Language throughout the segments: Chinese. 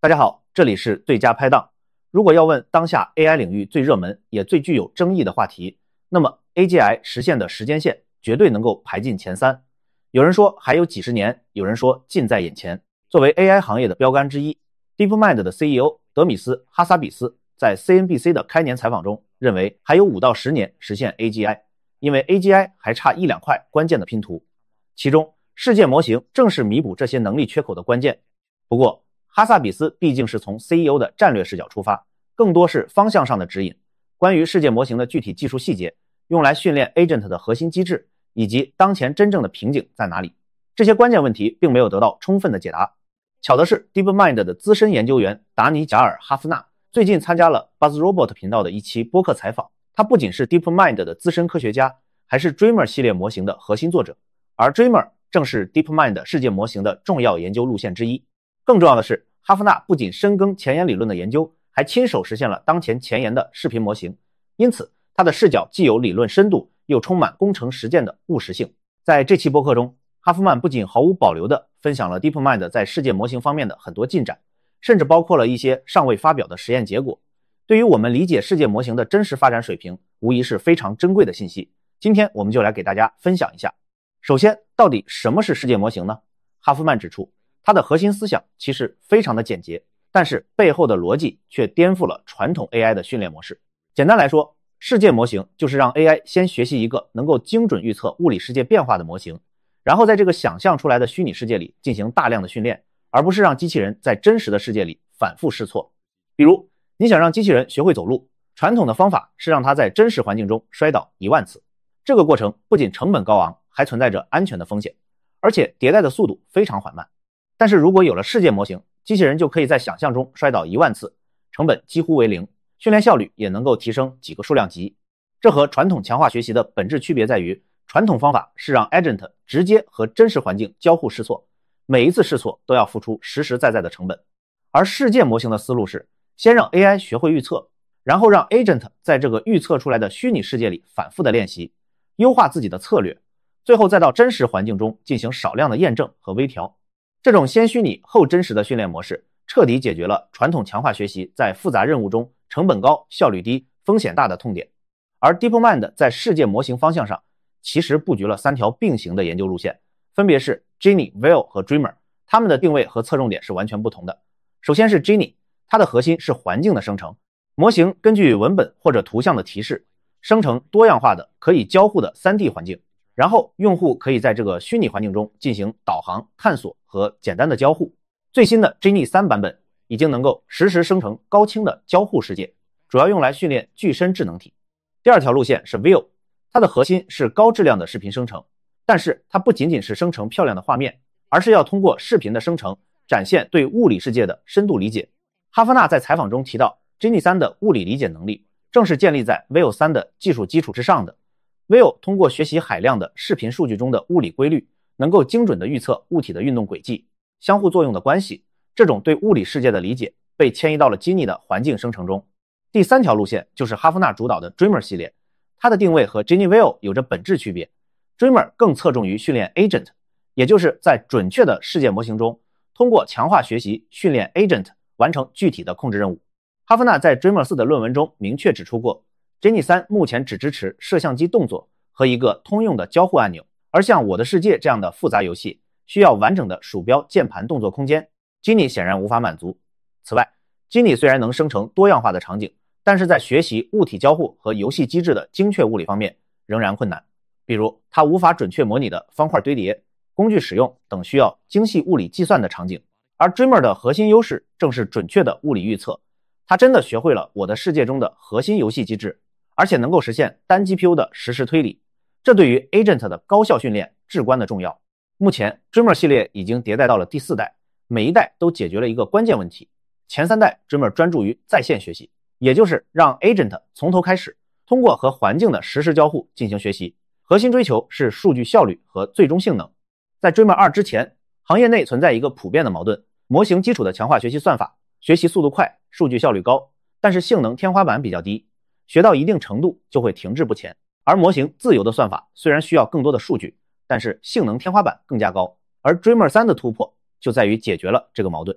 大家好，这里是最佳拍档。如果要问当下 AI 领域最热门也最具有争议的话题，那么 AGI 实现的时间线绝对能够排进前3。有人说还有几十年，有人说近在眼前。作为 AI 行业的标杆之一， DeepMind 的 CEO 德米斯·哈萨比斯在 CNBC 的开年采访中认为还有5到10年实现 AGI， 因为 AGI 还差1-2块关键的拼图，其中世界模型正是弥补这些能力缺口的关键。不过哈萨比斯毕竟是从 CEO 的战略视角出发，更多是方向上的指引，关于世界模型的具体技术细节，用来训练 Agent 的核心机制，以及当前真正的瓶颈在哪里，这些关键问题并没有得到充分的解答。巧的是 DeepMind 的资深研究员达尼贾尔哈夫纳最近参加了 BuzzRobot 频道的一期播客采访，他不仅是 DeepMind 的资深科学家，还是 Dreamer 系列模型的核心作者，而 Dreamer 正是 DeepMind 世界模型的重要研究路线之一。更重要的是，哈夫纳不仅深耕前沿理论的研究，还亲手实现了当前前沿的视频模型，因此他的视角既有理论深度，又充满工程实践的务实性。在这期播客中，哈夫曼不仅毫无保留地分享了 DeepMind 在世界模型方面的很多进展，甚至包括了一些尚未发表的实验结果，对于我们理解世界模型的真实发展水平，无疑是非常珍贵的信息。今天我们就来给大家分享一下。首先，到底什么是世界模型呢？哈夫曼指出，它的核心思想其实非常的简洁，但是背后的逻辑却颠覆了传统 AI 的训练模式。简单来说，世界模型就是让 AI 先学习一个能够精准预测物理世界变化的模型，然后在这个想象出来的虚拟世界里进行大量的训练，而不是让机器人在真实的世界里反复试错。比如，你想让机器人学会走路，传统的方法是让它在真实环境中摔倒1万次，这个过程不仅成本高昂，还存在着安全的风险，而且迭代的速度非常缓慢。但是如果有了世界模型，机器人就可以在想象中摔倒1万次，成本几乎为0，训练效率也能够提升几个数量级。这和传统强化学习的本质区别在于，传统方法是让 Agent 直接和真实环境交互试错，每一次试错都要付出实实在在的成本。而世界模型的思路是，先让 AI 学会预测，然后让 Agent 在这个预测出来的虚拟世界里反复的练习，优化自己的策略，最后再到真实环境中进行少量的验证和微调。这种先虚拟后真实的训练模式，彻底解决了传统强化学习在复杂任务中成本高、效率低、风险大的痛点。而 DeepMind 在世界模型方向上，其实布局了3条并行的研究路线，分别是 Genie、Veil 和 Dreamer， 它们的定位和侧重点是完全不同的。首先是 Genie， 它的核心是环境的生成，模型根据文本或者图像的提示，生成多样化的可以交互的 3D 环境，然后用户可以在这个虚拟环境中进行导航、探索和简单的交互。最新的 Genie 3版本已经能够实时生成高清的交互世界，主要用来训练具身智能体。第2条路线是 Veil， 它的核心是高质量的视频生成，但是它不仅仅是生成漂亮的画面，而是要通过视频的生成展现对物理世界的深度理解。哈夫纳在采访中提到， Genie 3的物理理解能力正是建立在 Veil 3的技术基础之上的。Veil 通过学习海量的视频数据中的物理规律，能够精准地预测物体的运动轨迹、相互作用的关系，这种对物理世界的理解被迁移到了 Genie 的环境生成中。第3条路线就是哈夫纳主导的 Dreamer 系列，它的定位和 Genie Veil 有着本质区别。 Dreamer 更侧重于训练 Agent， 也就是在准确的世界模型中，通过强化学习训练 Agent 完成具体的控制任务。哈夫纳在 Dreamer 4的论文中明确指出过， Genie 3目前只支持摄像机动作和一个通用的交互按钮，而像我的世界这样的复杂游戏需要完整的鼠标键盘动作空间， Genie 显然无法满足。此外， Genie 虽然能生成多样化的场景，但是在学习物体交互和游戏机制的精确物理方面仍然困难，比如它无法准确模拟的方块堆叠、工具使用等需要精细物理计算的场景。而 Dreamer 的核心优势正是准确的物理预测，它真的学会了我的世界中的核心游戏机制，而且能够实现单 GPU 的实时推理，这对于 Agent 的高效训练至关的重要。目前 Dreamer 系列已经迭代到了第4代，每一代都解决了一个关键问题。前3代 Dreamer 专注于在线学习，也就是让 Agent 从头开始，通过和环境的实时交互进行学习，核心追求是数据效率和最终性能。在 Dreamer 2之前，行业内存在一个普遍的矛盾，模型基础的强化学习算法学习速度快，数据效率高，但是性能天花板比较低，学到一定程度就会停滞不前。而模型自由的算法虽然需要更多的数据，但是性能天花板更加高。而 Dreamer 3的突破就在于解决了这个矛盾，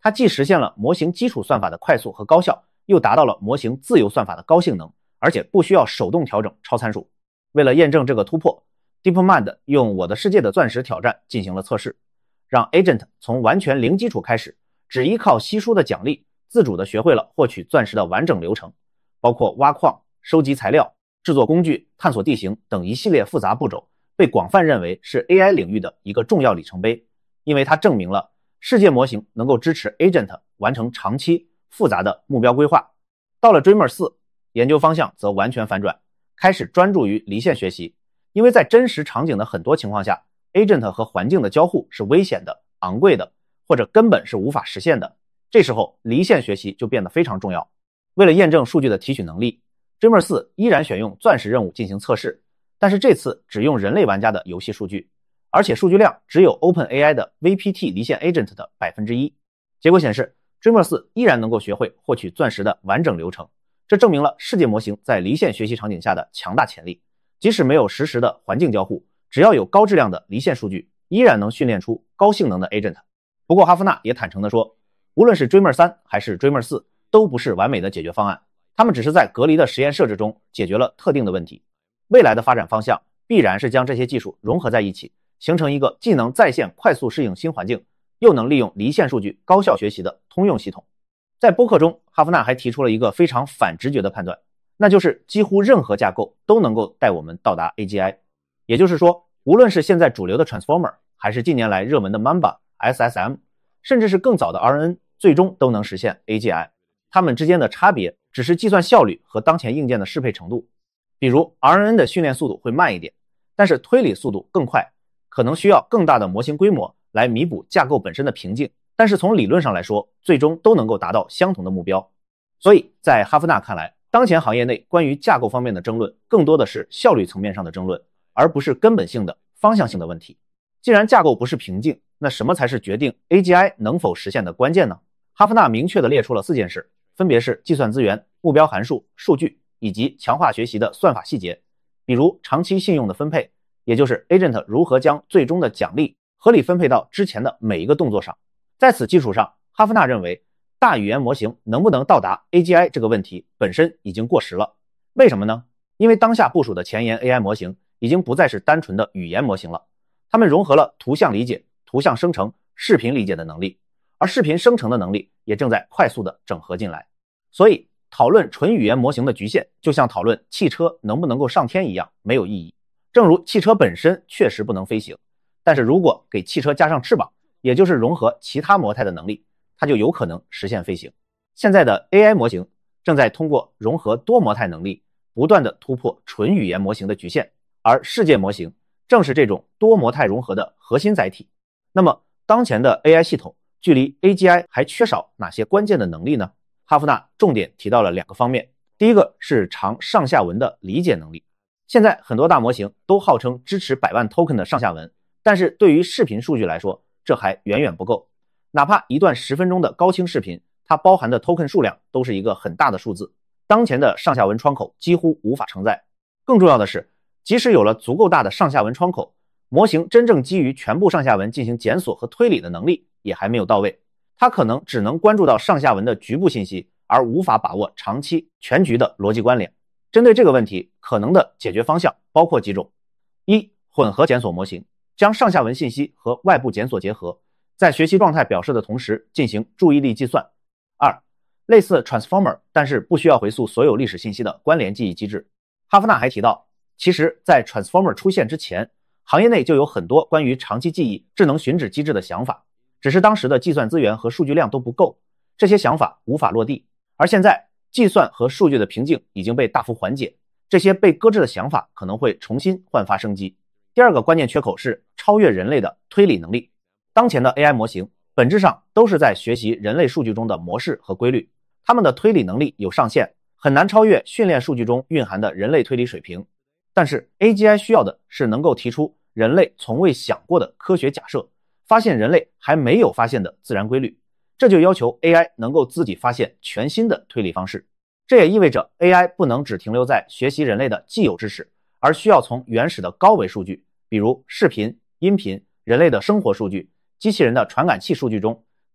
它既实现了模型基础算法的快速和高效，又达到了模型自由算法的高性能，而且不需要手动调整超参数。为了验证这个突破， DeepMind 用我的世界的钻石挑战进行了测试，让 Agent 从完全零基础开始，只依靠稀疏的奖励，自主地学会了获取钻石的完整流程，包括挖矿、收集材料、制作工具、探索地形等一系列复杂步骤，被广泛认为是 AI 领域的一个重要里程碑，因为它证明了世界模型能够支持 Agent 完成长期复杂的目标规划。到了 Dreamer 4，研究方向则完全反转，开始专注于离线学习，因为在真实场景的很多情况下， Agent 和环境的交互是危险的、昂贵的，或者根本是无法实现的。这时候离线学习就变得非常重要。为了验证数据的提取能力， Dreamer 4依然选用钻石任务进行测试，但是这次只用人类玩家的游戏数据，而且数据量只有 OpenAI 的 VPT 离线 Agent 的 1%。 结果显示 Dreamer 4依然能够学会获取钻石的完整流程，这证明了世界模型在离线学习场景下的强大潜力。即使没有实时的环境交互，只要有高质量的离线数据，依然能训练出高性能的 Agent。 不过哈夫纳也坦诚地说，无论是 Dreamer 3还是 Dreamer 4都不是完美的解决方案，他们只是在隔离的实验设置中解决了特定的问题。未来的发展方向必然是将这些技术融合在一起，形成一个既能在线快速适应新环境，又能利用离线数据高效学习的通用系统。在播客中，哈夫纳还提出了一个非常反直觉的判断，那就是几乎任何架构都能够带我们到达 AGI。 也就是说，无论是现在主流的 Transformer， 还是近年来热门的 Mamba、SSM， 甚至是更早的 RNN， 最终都能实现 AGI。 它们之间的差别只是计算效率和当前硬件的适配程度。比如 RNN 的训练速度会慢一点，但是推理速度更快，可能需要更大的模型规模来弥补架构本身的瓶颈，但是从理论上来说，最终都能够达到相同的目标。所以在哈夫纳看来，当前行业内关于架构方面的争论更多的是效率层面上的争论，而不是根本性的方向性的问题。既然架构不是瓶颈，那什么才是决定 AGI 能否实现的关键呢？哈夫纳明确地列出了4件事，分别是计算资源、目标函数、数据以及强化学习的算法细节，比如长期信用的分配，也就是 Agent 如何将最终的奖励合理分配到之前的每一个动作上。在此基础上，哈夫纳认为大语言模型能不能到达 AGI 这个问题本身已经过时了。为什么呢？因为当下部署的前沿 AI 模型已经不再是单纯的语言模型了，它们融合了图像理解、图像生成、视频理解的能力，而视频生成的能力也正在快速的整合进来。所以讨论纯语言模型的局限，就像讨论汽车能不能够上天一样，没有意义。正如汽车本身确实不能飞行，但是如果给汽车加上翅膀，也就是融合其他模态的能力，它就有可能实现飞行。现在的 AI 模型正在通过融合多模态能力，不断的突破纯语言模型的局限，而世界模型正是这种多模态融合的核心载体。那么当前的 AI 系统距离 AGI 还缺少哪些关键的能力呢？哈夫纳重点提到了2个方面。第一个是长上下文的理解能力。现在很多大模型都号称支持100万 token 的上下文，但是对于视频数据来说，这还远远不够。哪怕一段10分钟的高清视频，它包含的 token 数量都是一个很大的数字，当前的上下文窗口几乎无法承载。更重要的是，即使有了足够大的上下文窗口，模型真正基于全部上下文进行检索和推理的能力也还没有到位。它可能只能关注到上下文的局部信息，而无法把握长期全局的逻辑关联。针对这个问题，可能的解决方向包括几种：一、混合检索模型，将上下文信息和外部检索结合，在学习状态表示的同时进行注意力计算。2、类似 Transformer 但是不需要回溯所有历史信息的关联记忆机制。哈夫纳还提到，其实在 Transformer 出现之前，行业内就有很多关于长期记忆、智能寻址机制的想法，只是当时的计算资源和数据量都不够，这些想法无法落地。而现在计算和数据的瓶颈已经被大幅缓解，这些被搁置的想法可能会重新焕发生机。第2个关键缺口是超越人类的推理能力。当前的 AI 模型本质上都是在学习人类数据中的模式和规律，它们的推理能力有上限，很难超越训练数据中蕴含的人类推理水平。但是 AGI 需要的是能够提出人类从未想过的科学假设，发现人类还没有发现的自然规律，这就要求 AI 能够自己发现全新的推理方式。这也意味着 AI 不能只停留在学习人类的既有知识，而需要从原始的高维数据，比如视频、音频、人类的生活数据、机器人的传感器数据中，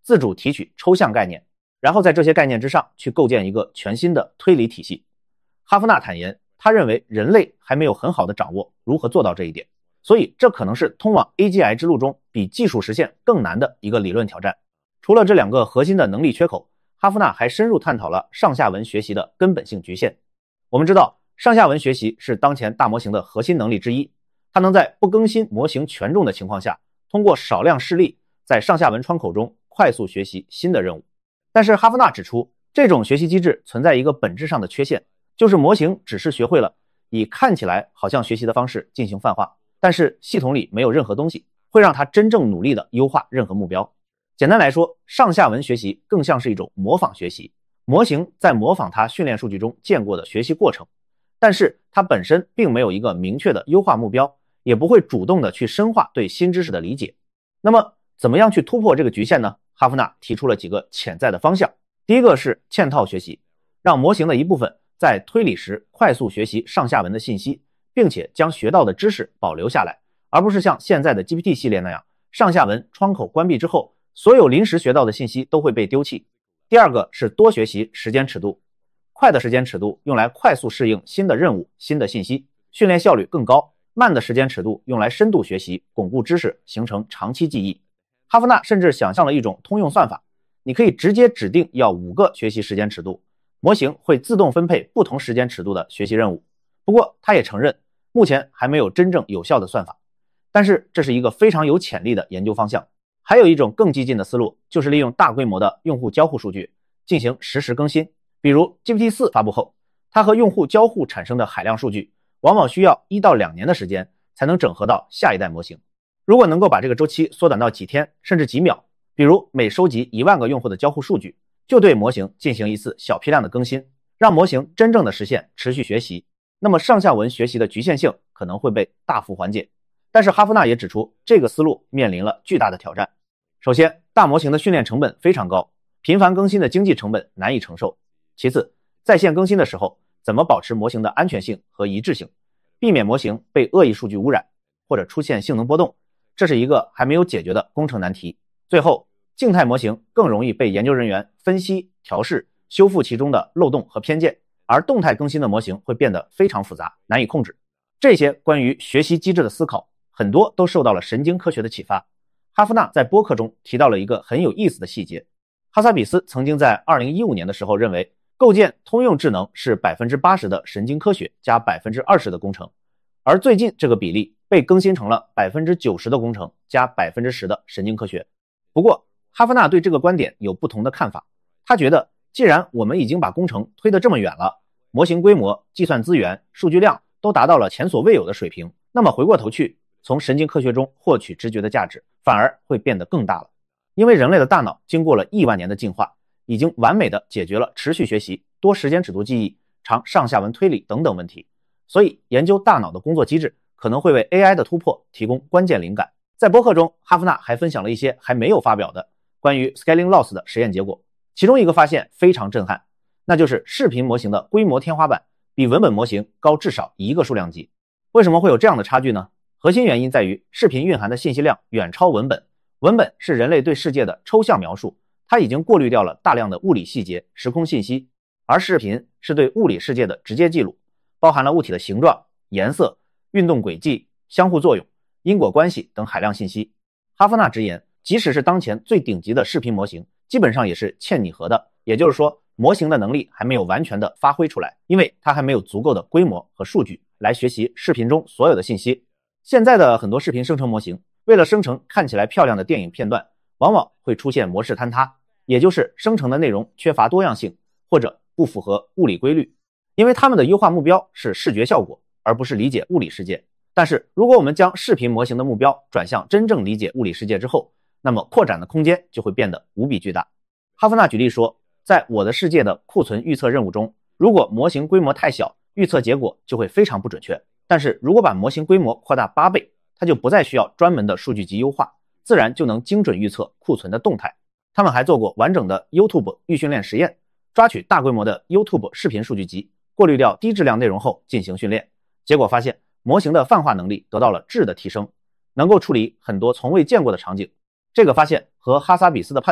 自主提取抽象概念，然后在这些概念之上去构建一个全新的推理体系。哈夫纳坦言，他认为人类还没有很好的掌握如何做到这一点，所以这可能是通往 AGI 之路中比技术实现更难的一个理论挑战。除了这2个核心的能力缺口，哈夫纳还深入探讨了上下文学习的根本性局限。我们知道，上下文学习是当前大模型的核心能力之一，它能在不更新模型权重的情况下，通过少量示例，在上下文窗口中快速学习新的任务。但是哈夫纳指出，这种学习机制存在一个本质上的缺陷，就是模型只是学会了以看起来好像学习的方式进行泛化，但是系统里没有任何东西会让它真正努力的优化任何目标。简单来说，上下文学习更像是一种模仿学习，模型在模仿它训练数据中见过的学习过程，但是它本身并没有一个明确的优化目标，也不会主动的去深化对新知识的理解。那么怎么样去突破这个局限呢？哈夫纳提出了几个潜在的方向。第一个是嵌套学习，让模型的一部分在推理时快速学习上下文的信息，并且将学到的知识保留下来，而不是像现在的 GPT 系列那样，上下文窗口关闭之后，所有临时学到的信息都会被丢弃。第二个是多学习时间尺度，快的时间尺度用来快速适应新的任务、新的信息，训练效率更高；慢的时间尺度用来深度学习、巩固知识，形成长期记忆。哈夫纳甚至想象了一种通用算法，你可以直接指定要5个学习时间尺度，模型会自动分配不同时间尺度的学习任务。不过他也承认，目前还没有真正有效的算法，但是这是一个非常有潜力的研究方向。还有一种更激进的思路，就是利用大规模的用户交互数据进行实时更新。比如 GPT-4 发布后，它和用户交互产生的海量数据，往往需要1到2年的时间才能整合到下一代模型。如果能够把这个周期缩短到几天甚至几秒，比如每收集1万个用户的交互数据，就对模型进行一次小批量的更新，让模型真正的实现持续学习，那么上下文学习的局限性可能会被大幅缓解。但是哈夫纳也指出，这个思路面临了巨大的挑战。首先，大模型的训练成本非常高，频繁更新的经济成本难以承受。其次，在线更新的时候，怎么保持模型的安全性和一致性，避免模型被恶意数据污染或者出现性能波动，这是一个还没有解决的工程难题。最后，静态模型更容易被研究人员分析、调试、修复其中的漏洞和偏见，而动态更新的模型会变得非常复杂，难以控制。这些关于学习机制的思考，很多都受到了神经科学的启发。哈夫纳在播客中提到了一个很有意思的细节，哈萨比斯曾经在2015年的时候认为，构建通用智能是 80% 的神经科学加 20% 的工程，而最近这个比例被更新成了 90% 的工程加 10% 的神经科学。不过哈夫纳对这个观点有不同的看法，他觉得既然我们已经把工程推得这么远了，模型规模、计算资源、数据量都达到了前所未有的水平，那么回过头去从神经科学中获取知觉的价值反而会变得更大了。因为人类的大脑经过了亿万年的进化，已经完美的解决了持续学习、多时间尺度记忆、长上下文推理等等问题，所以研究大脑的工作机制可能会为 AI 的突破提供关键灵感。在播客中，哈夫纳还分享了一些还没有发表的关于 scaling loss 的实验结果，其中一个发现非常震撼，那就是视频模型的规模天花板比文本模型高至少1个数量级。为什么会有这样的差距呢？核心原因在于视频蕴含的信息量远超文本，文本是人类对世界的抽象描述，它已经过滤掉了大量的物理细节、时空信息，而视频是对物理世界的直接记录，包含了物体的形状、颜色、运动轨迹、相互作用、因果关系等海量信息。哈夫纳直言，即使是当前最顶级的视频模型，基本上也是欠拟合的，也就是说，模型的能力还没有完全的发挥出来，因为它还没有足够的规模和数据来学习视频中所有的信息。现在的很多视频生成模型，为了生成看起来漂亮的电影片段，往往会出现模式坍塌，也就是生成的内容缺乏多样性，或者不符合物理规律，因为他们的优化目标是视觉效果，而不是理解物理世界。但是如果我们将视频模型的目标转向真正理解物理世界之后，那么扩展的空间就会变得无比巨大。哈夫纳举例说，在我的世界的库存预测任务中，如果模型规模太小，预测结果就会非常不准确，但是如果把模型规模扩大8倍，它就不再需要专门的数据集优化，自然就能精准预测库存的动态。他们还做过完整的 YouTube 预训练实验，抓取大规模的 YouTube 视频数据集，过滤掉低质量内容后进行训练，结果发现模型的泛化能力得到了质的提升，能够处理很多从未见过的场景。这个发现和哈萨比斯的判断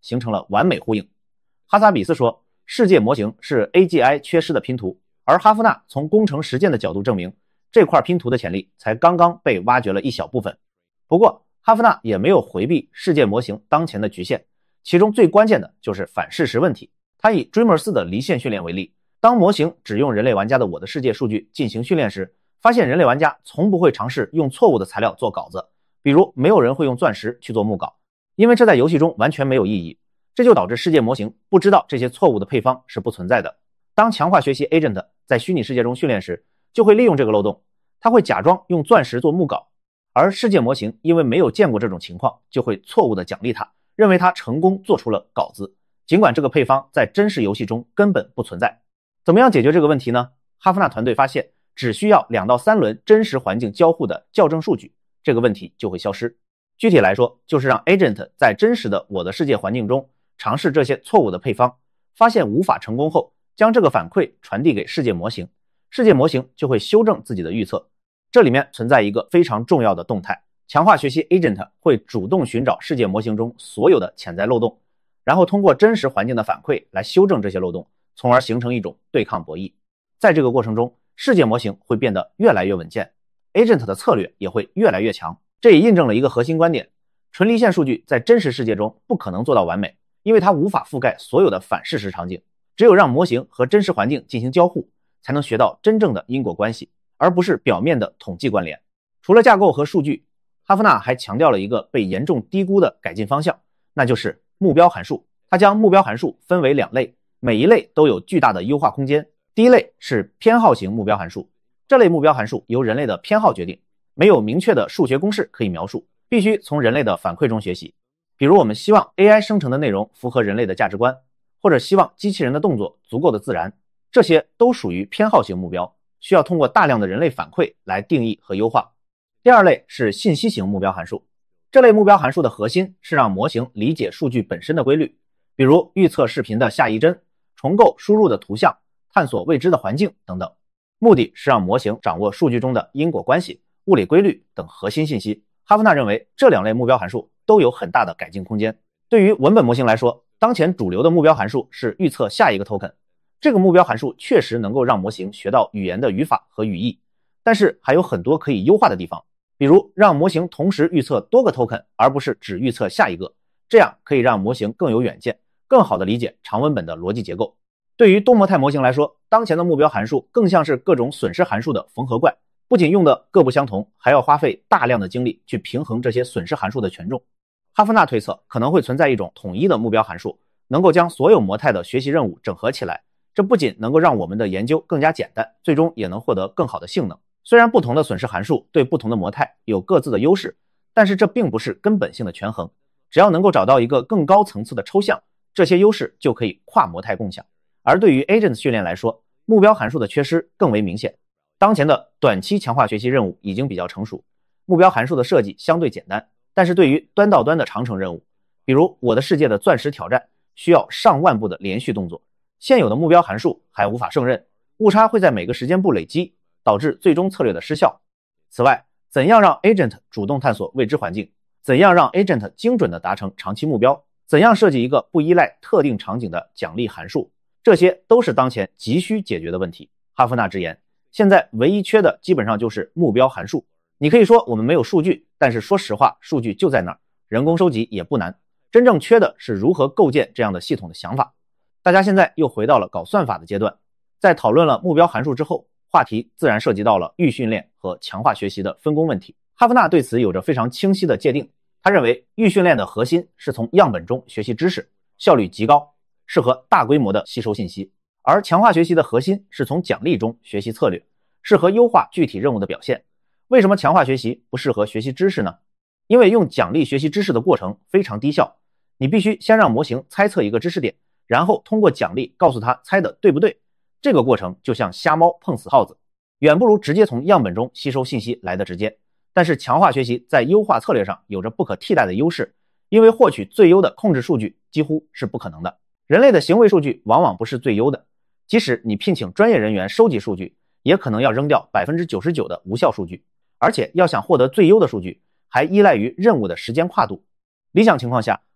形成了完美呼应。哈萨比斯说，世界模型是 AGI 缺失的拼图，而哈夫纳从工程实践的角度证明，这块拼图的潜力才刚刚被挖掘了一小部分。不过，哈夫纳也没有回避世界模型当前的局限，其中最关键的就是反事实问题。他以 Dreamers 的离线训练为例，当模型只用人类玩家的我的世界数据进行训练时，发现人类玩家从不会尝试用错误的材料做稿子，比如没有人会用钻石去做木稿，因为这在游戏中完全没有意义。这就导致世界模型不知道这些错误的配方是不存在的。当强化学习 Agent 在虚拟世界中训练时，就会利用这个漏洞，他会假装用钻石做木稿，而世界模型因为没有见过这种情况，就会错误的奖励他，认为他成功做出了稿子，尽管这个配方在真实游戏中根本不存在。怎么样解决这个问题呢？哈夫纳团队发现，只需要2到3轮真实环境交互的校正数据，这个问题就会消失。具体来说，就是让 Agent 在真实的我的世界环境中尝试这些错误的配方，发现无法成功后，将这个反馈传递给世界模型，世界模型就会修正自己的预测。这里面存在一个非常重要的动态，强化学习 Agent 会主动寻找世界模型中所有的潜在漏洞，然后通过真实环境的反馈来修正这些漏洞，从而形成一种对抗博弈。在这个过程中，世界模型会变得越来越稳健， Agent 的策略也会越来越强。这也印证了一个核心观点，纯离线数据在真实世界中不可能做到完美，因为它无法覆盖所有的反事实场景，只有让模型和真实环境进行交互，才能学到真正的因果关系，而不是表面的统计关联。除了架构和数据，哈夫纳还强调了一个被严重低估的改进方向，那就是目标函数。他将目标函数分为2类，每一类都有巨大的优化空间。第一类是偏好型目标函数，这类目标函数由人类的偏好决定，没有明确的数学公式可以描述，必须从人类的反馈中学习。比如我们希望 AI 生成的内容符合人类的价值观，或者希望机器人的动作足够的自然，这些都属于偏好型目标，需要通过大量的人类反馈来定义和优化。第二类是信息型目标函数，这类目标函数的核心是让模型理解数据本身的规律，比如预测视频的下一帧，重构输入的图像，探索未知的环境等等，目的是让模型掌握数据中的因果关系、物理规律等核心信息。哈夫纳认为这2类目标函数都有很大的改进空间。对于文本模型来说，当前主流的目标函数是预测下一个 token， 这个目标函数确实能够让模型学到语言的语法和语义，但是还有很多可以优化的地方，比如让模型同时预测多个 token， 而不是只预测下一个，这样可以让模型更有远见，更好地理解长文本的逻辑结构。对于多模态模型来说，当前的目标函数更像是各种损失函数的缝合怪，不仅用的各不相同，还要花费大量的精力去平衡这些损失函数的权重。哈夫纳推测可能会存在一种统一的目标函数，能够将所有模态的学习任务整合起来，这不仅能够让我们的研究更加简单，最终也能获得更好的性能。虽然不同的损失函数对不同的模态有各自的优势，但是这并不是根本性的权衡，只要能够找到一个更高层次的抽象，这些优势就可以跨模态共享。而对于 Agent 训练来说，目标函数的缺失更为明显。当前的短期强化学习任务已经比较成熟，目标函数的设计相对简单，但是对于端到端的长程任务，比如我的世界的钻石挑战，需要上万步的连续动作，现有的目标函数还无法胜任，误差会在每个时间步累积，导致最终策略的失效。此外，怎样让 Agent 主动探索未知环境，怎样让 Agent 精准地达成长期目标，怎样设计一个不依赖特定场景的奖励函数，这些都是当前急需解决的问题。哈夫纳直言，现在唯一缺的基本上就是目标函数。你可以说我们没有数据，但是说实话，数据就在那儿，人工收集也不难。真正缺的是如何构建这样的系统的想法。大家现在又回到了搞算法的阶段，在讨论了目标函数之后，话题自然涉及到了预训练和强化学习的分工问题。哈夫纳对此有着非常清晰的界定，他认为预训练的核心是从样本中学习知识，效率极高，适合大规模的吸收信息，而强化学习的核心是从奖励中学习策略，适合优化具体任务的表现。为什么强化学习不适合学习知识呢？因为用奖励学习知识的过程非常低效，你必须先让模型猜测一个知识点，然后通过奖励告诉他猜的对不对，这个过程就像瞎猫碰死耗子，远不如直接从样本中吸收信息来得直接。但是强化学习在优化策略上有着不可替代的优势，因为获取最优的控制数据几乎是不可能的。人类的行为数据往往不是最优的，即使你聘请专业人员收集数据，也可能要扔掉 99% 的无效数据，而且要想获得最优的数据，还依赖于任务的时间跨度。理想情况下，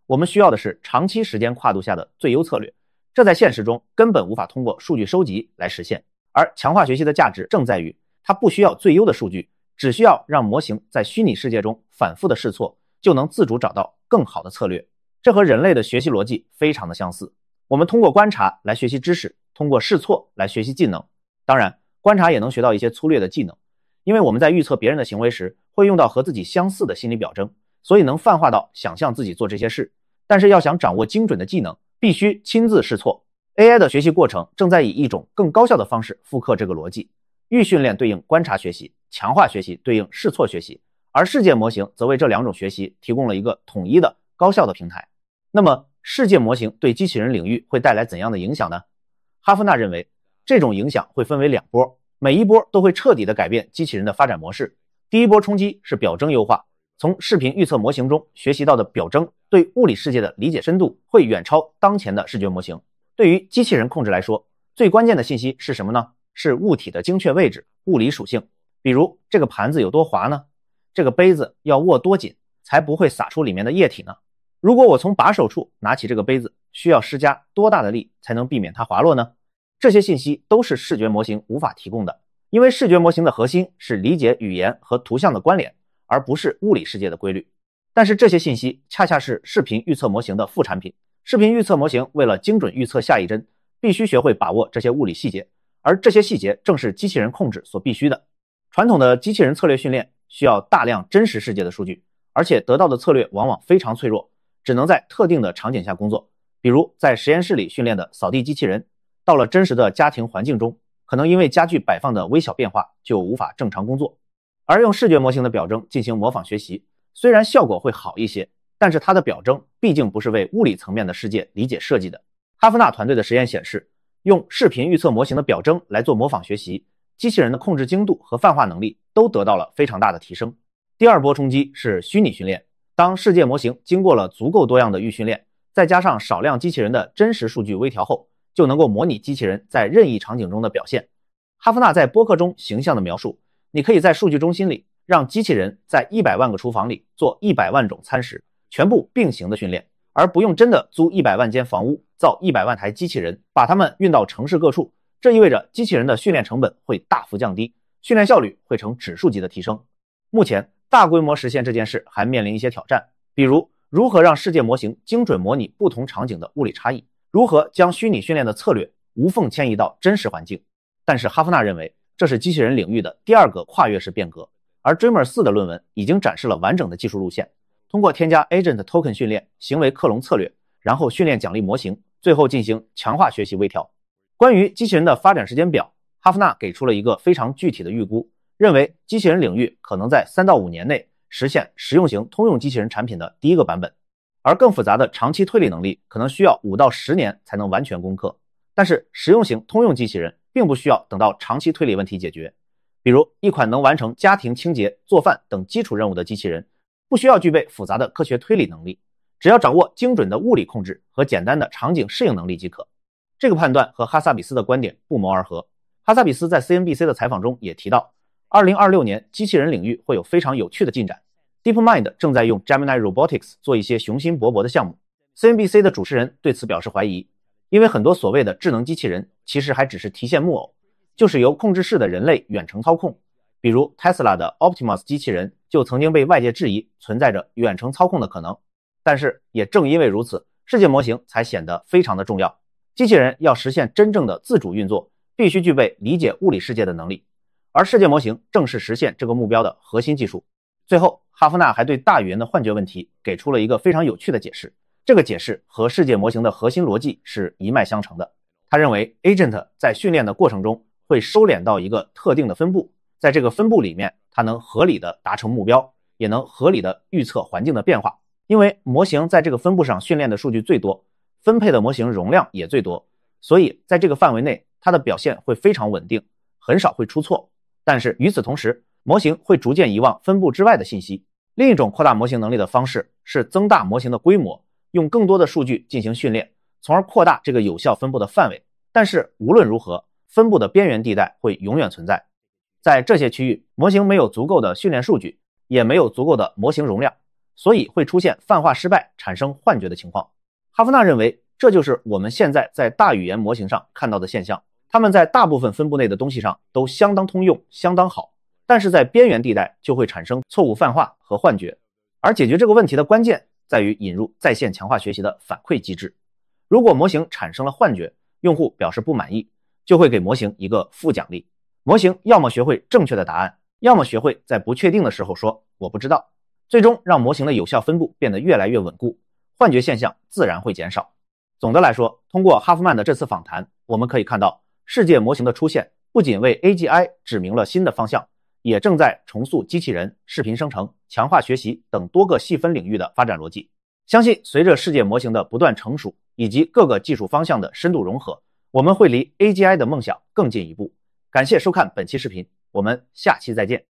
我们需要的是长期时间跨度下的最优策略，这在现实中根本无法通过数据收集来实现。而强化学习的价值正在于，它不需要最优的数据，只需要让模型在虚拟世界中反复的试错，就能自主找到更好的策略。这和人类的学习逻辑非常的相似。我们通过观察来学习知识，通过试错来学习技能。当然，观察也能学到一些粗略的技能，因为我们在预测别人的行为时，会用到和自己相似的心理表征，所以能泛化到想象自己做这些事。但是要想掌握精准的技能，必须亲自试错。AI 的学习过程正在以一种更高效的方式复刻这个逻辑。预训练对应观察学习，强化学习对应试错学习，而世界模型则为这两种学习提供了一个统一的高效的平台。那么世界模型对机器人领域会带来怎样的影响呢？哈夫纳认为，这种影响会分为两波，每一波都会彻底的改变机器人的发展模式。第一波冲击是表征优化，从视频预测模型中学习到的表征对物理世界的理解深度会远超当前的视觉模型。对于机器人控制来说，最关键的信息是什么呢？是物体的精确位置、物理属性。比如这个盘子有多滑呢？这个杯子要握多紧才不会洒出里面的液体呢？如果我从把手处拿起这个杯子，需要施加多大的力才能避免它滑落呢？这些信息都是视觉模型无法提供的，因为视觉模型的核心是理解语言和图像的关联，而不是物理世界的规律。但是这些信息恰恰是视频预测模型的副产品。视频预测模型为了精准预测下一帧，必须学会把握这些物理细节，而这些细节正是机器人控制所必须的。传统的机器人策略训练需要大量真实世界的数据，而且得到的策略往往非常脆弱，只能在特定的场景下工作。比如在实验室里训练的扫地机器人，到了真实的家庭环境中，可能因为家具摆放的微小变化就无法正常工作。而用视觉模型的表征进行模仿学习，虽然效果会好一些，但是它的表征毕竟不是为物理层面的世界理解设计的。哈夫纳团队的实验显示，用视频预测模型的表征来做模仿学习，机器人的控制精度和泛化能力都得到了非常大的提升。第二波冲击是虚拟训练。当世界模型经过了足够多样的预训练，再加上少量机器人的真实数据微调后，就能够模拟机器人在任意场景中的表现。哈夫纳在播客中形象的描述，你可以在数据中心里让机器人在100万个厨房里做100万种餐食，全部并行的训练，而不用真的租100万间房屋，造100万台机器人，把它们运到城市各处。这意味着机器人的训练成本会大幅降低，训练效率会呈指数级的提升。目前大规模实现这件事还面临一些挑战，比如如何让世界模型精准模拟不同场景的物理差异，如何将虚拟训练的策略无缝迁移到真实环境。但是哈夫纳认为，这是机器人领域的第二个跨越式变革，而 Dreamer 4的论文已经展示了完整的技术路线，通过添加 Agent Token 训练行为克隆策略，然后训练奖励模型，最后进行强化学习微调。关于机器人的发展时间表，哈夫纳给出了一个非常具体的预估，认为机器人领域可能在3到5年内实现实用型通用机器人产品的第一个版本，而更复杂的长期推理能力可能需要5到10年才能完全攻克。但是实用型通用机器人并不需要等到长期推理问题解决，比如一款能完成家庭清洁、做饭等基础任务的机器人，不需要具备复杂的科学推理能力，只要掌握精准的物理控制和简单的场景适应能力即可。这个判断和哈萨比斯的观点不谋而合。哈萨比斯在 CNBC 的采访中也提到，2026年机器人领域会有非常有趣的进展。DeepMind 正在用 Gemini Robotics 做一些雄心勃勃的项目。CNBC 的主持人对此表示怀疑，因为很多所谓的智能机器人其实还只是提线木偶，就是由控制室的人类远程操控。比如 Tesla 的 Optimus 机器人就曾经被外界质疑存在着远程操控的可能。但是也正因为如此，世界模型才显得非常的重要。机器人要实现真正的自主运作，必须具备理解物理世界的能力，而世界模型正是实现这个目标的核心技术。最后，哈夫纳还对大语言的幻觉问题给出了一个非常有趣的解释，这个解释和世界模型的核心逻辑是一脉相承的。他认为 Agent 在训练的过程中会收敛到一个特定的分布，在这个分布里面，它能合理的达成目标，也能合理的预测环境的变化。因为模型在这个分布上训练的数据最多，分配的模型容量也最多，所以在这个范围内，它的表现会非常稳定，很少会出错。但是与此同时，模型会逐渐遗忘分布之外的信息。另一种扩大模型能力的方式是增大模型的规模，用更多的数据进行训练，从而扩大这个有效分布的范围。但是无论如何，分布的边缘地带会永远存在。在这些区域，模型没有足够的训练数据，也没有足够的模型容量， 所以会出现泛化失败、产生幻觉的情况。哈夫纳认为，这就是我们现在在大语言模型上看到的现象，它们在大部分分布内的东西上都相当通用、相当好，但是在边缘地带就会产生错误泛化和幻觉。而解决这个问题的关键在于引入在线强化学习的反馈机制。如果模型产生了幻觉，用户表示不满意，就会给模型一个负奖励。模型要么学会正确的答案，要么学会在不确定的时候说我不知道，最终让模型的有效分布变得越来越稳固，幻觉现象自然会减少。总的来说，通过哈夫曼的这次访谈，我们可以看到世界模型的出现不仅为 AGI 指明了新的方向，也正在重塑机器人、视频生成、强化学习等多个细分领域的发展逻辑。相信随着世界模型的不断成熟，以及各个技术方向的深度融合，我们会离 AGI 的梦想更进一步。感谢收看本期视频，我们下期再见。